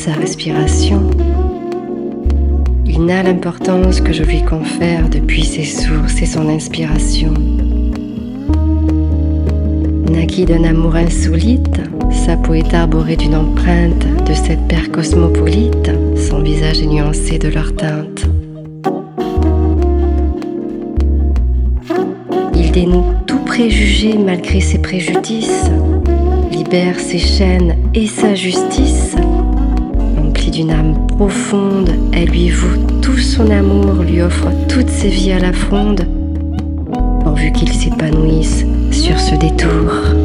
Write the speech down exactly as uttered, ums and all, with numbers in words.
sa respiration. Il n'a l'importance que je lui confère depuis ses sources et son inspiration. Naquit d'un amour insolite, sa peau est arborée d'une empreinte de cette paire cosmopolite, son visage est nuancé de leur teinte. Il dénoue tout préjugé malgré ses préjudices, libère ses chaînes et sa justice. Emplie d'une âme profonde, elle lui voue tout son amour, lui offre toutes ses vies à la fronde, pourvu qu'il s'épanouisse sur ce détour.